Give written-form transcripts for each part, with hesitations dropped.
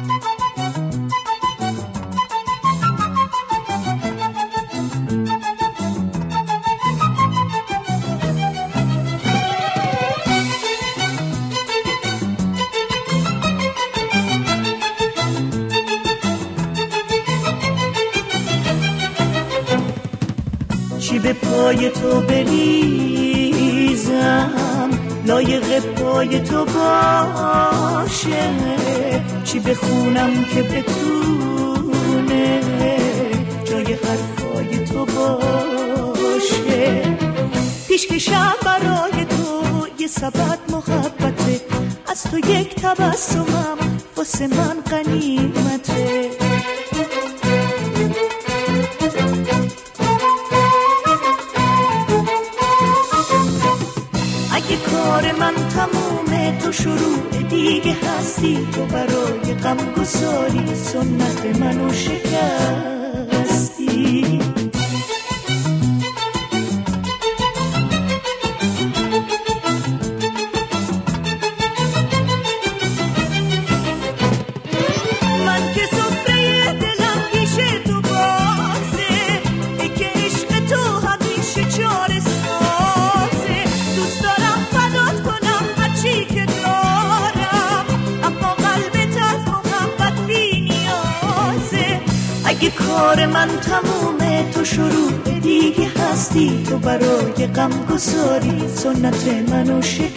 چی به پای تو بریزم لایق پای تو باشه، چی بخونم که بتونه جای حرفای تو باشه. پیشکشم برای تو یه سبد محبته، از تو یک تبسمم واسه من غنیمته. اگه کار من تمومه تو شروع دیگه هستی، تو برای غم گساری سنت منو شکستی. من که سفره دلم پیش تو بازه، ای که عشق تو همیشه چاره سازه. دوست دارم فدات کنم هرچی که دارم، اما قلبت از محبت بی نیازه. اگه کار من تمومه تو شروع دیگه هستی، تو برای غم گساری سنت منو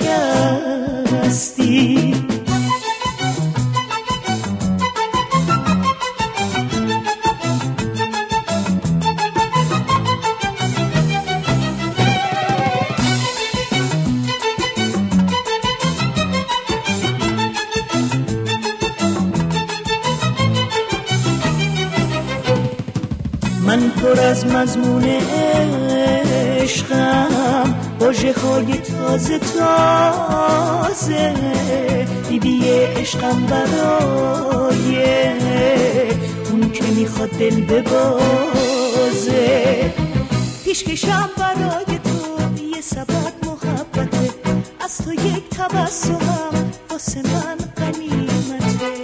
شکستی. من پر از مضمون عشقم، واژه های تازه تازه، بیبی عشقم برای اون که میخواد دل ببازه. پیشکشم برای تو یه سبد محبته، از تو یک تبسمم واسه من غنیمته.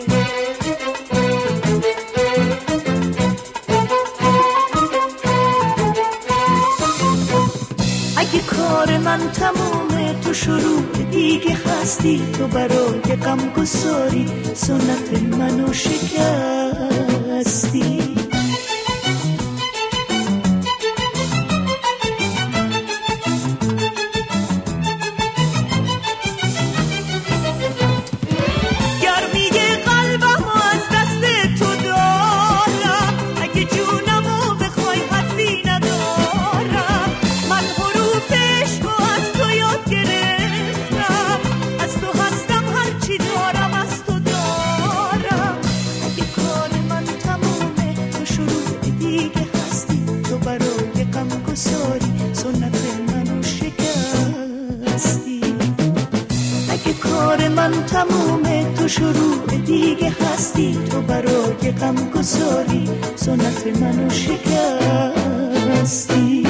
اگه کار من تمومه تو شروع دیگه هستی، تو برای غم گساری سنت منو شکستی. من تمومه تو شروع دیگه هستی، تو برای غم گساری سنت منو شکستی.